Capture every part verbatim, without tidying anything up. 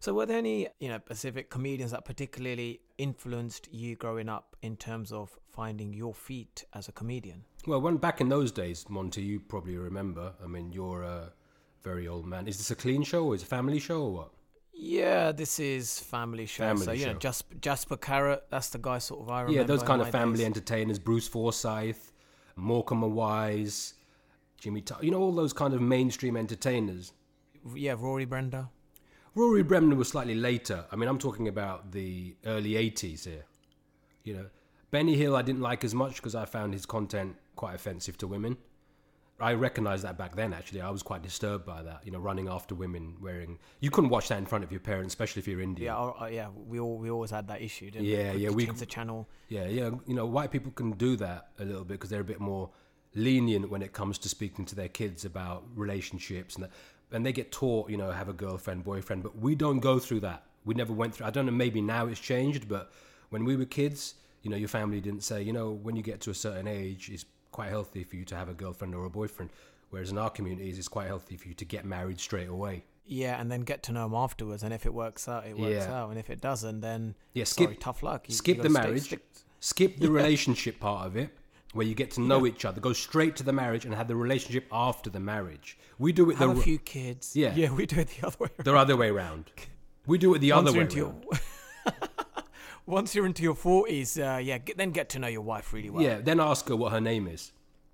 So were there any, you know, Pacific comedians that particularly influenced you growing up in terms of finding your feet as a comedian? Well, when back in those days, Monty, you probably remember. I mean, you're a very old man. Is this a clean show or is it a family show or what? Yeah, this is family show. Family so, you know, show. Jasper, Jasper Carrot, that's the guy sort of I remember. Yeah, those in kind of my family days. entertainers. Bruce Forsyth, Morecambe and Wise, Jimmy T- you know, all those kind of mainstream entertainers. Yeah, Rory Brenda. Rory Bremner was slightly later. I mean, I'm talking about the early eighties here. You know, Benny Hill I didn't like as much because I found his content quite offensive to women. I recognised that back then, actually. I was quite disturbed by that, you know, running after women wearing... You couldn't watch that in front of your parents, especially if you're Indian. Yeah, uh, yeah, we all we always had that issue, didn't Yeah, we? yeah, Quick we- change the channel. Yeah, yeah. You know, white people can do that a little bit because they're a bit more lenient when it comes to speaking to their kids about relationships. And that, and they get taught, you know, have a girlfriend, boyfriend. But we don't go through that. We never went through... I don't know, maybe now it's changed, but when we were kids, you know, your family didn't say, you know, when you get to a certain age, it's quite healthy for you to have a girlfriend or a boyfriend. Whereas in our communities, it's quite healthy for you to get married straight away. Yeah, and then get to know them afterwards. And if it works out, it works Yeah. out. And if it doesn't, then Yeah, skip, sorry, tough luck. You, skip you the gotta stay marriage, strict. skip the Yeah. relationship part of it, where you get to know Yeah. each other. Go straight to the marriage and have the relationship after the marriage. We do it Have the a few kids. Yeah. Yeah, we do it the other way around. the other way around. We do it the Once other you're way into around. your Once you're into your forties, uh, yeah, get, then get to know your wife really well. Yeah, then ask her what her name is.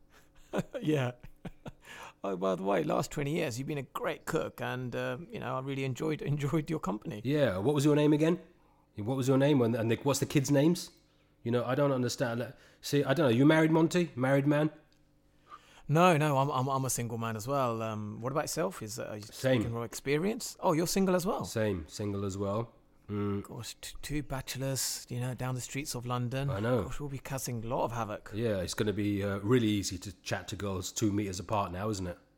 Yeah. Oh, by the way, last twenty years you've been a great cook, and uh, you know I really enjoyed enjoyed your company. Yeah, what was your name again? What was your name? And, and the, what's the kids' names? You know, I don't understand. Like, see, I don't know. You married, Monty? Married man? No, no, I'm I'm, I'm a single man as well. Um, what about yourself? Is uh, are you Same. speaking from experience? Oh, you're single as well. Same, single as well. Mm, Gosh, t- two bachelors, you know, down the streets of London. I know. Gosh, we'll be causing a lot of havoc. yeah, it's going to be uh, really easy to chat to girls two meters apart now, isn't it?